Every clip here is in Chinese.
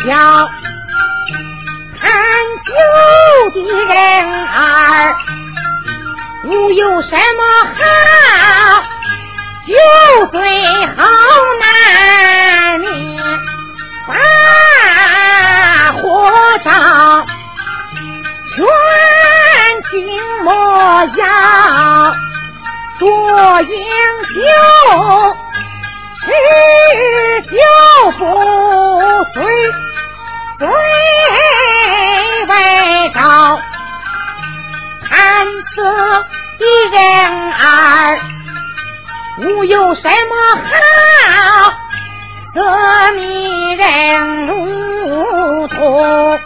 要贪酒的人儿无有什么好，酒醉好难免，把火照全经莫要，多饮酒吃酒不醉，醉为高，贪色的人儿无有什么好，则迷人如同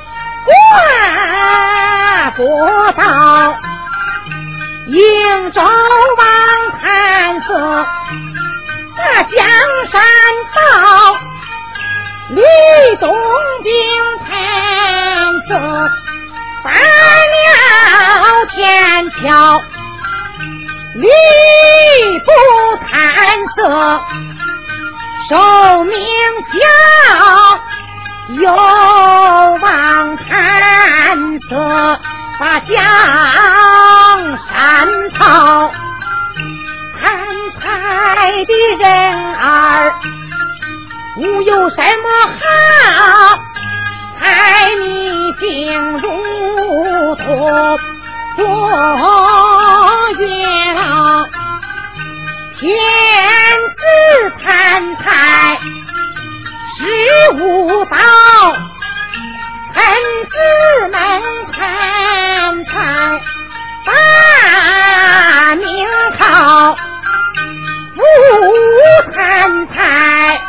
挂国道，应州王贪色那江山道，吕洞宾贪色打了天桥，吕布贪色受名效，有王贪色把江山操，贪财的人儿无有什么好，财迷病如同过月老，天子贪财是无道，臣子们贪财把名号，不贪财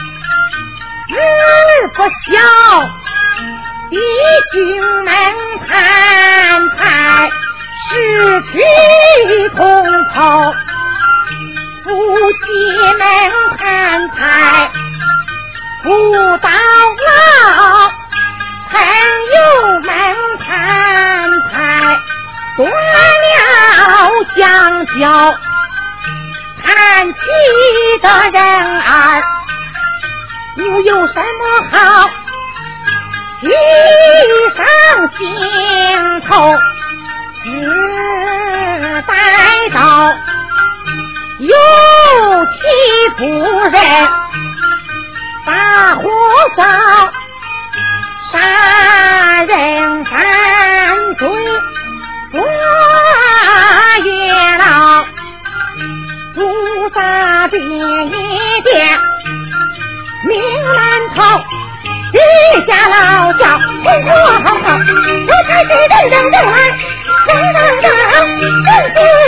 日不孝，弟兄们贪财失去同胞，夫妻们贪财不到老，朋友们贪财断了相交，贪气的人儿无有什么好，喜上心头只待到有妻不仁，把火烧杀人犯罪过月老，屠杀别一点命难逃，地下老窖红火好好，我才是人来人人人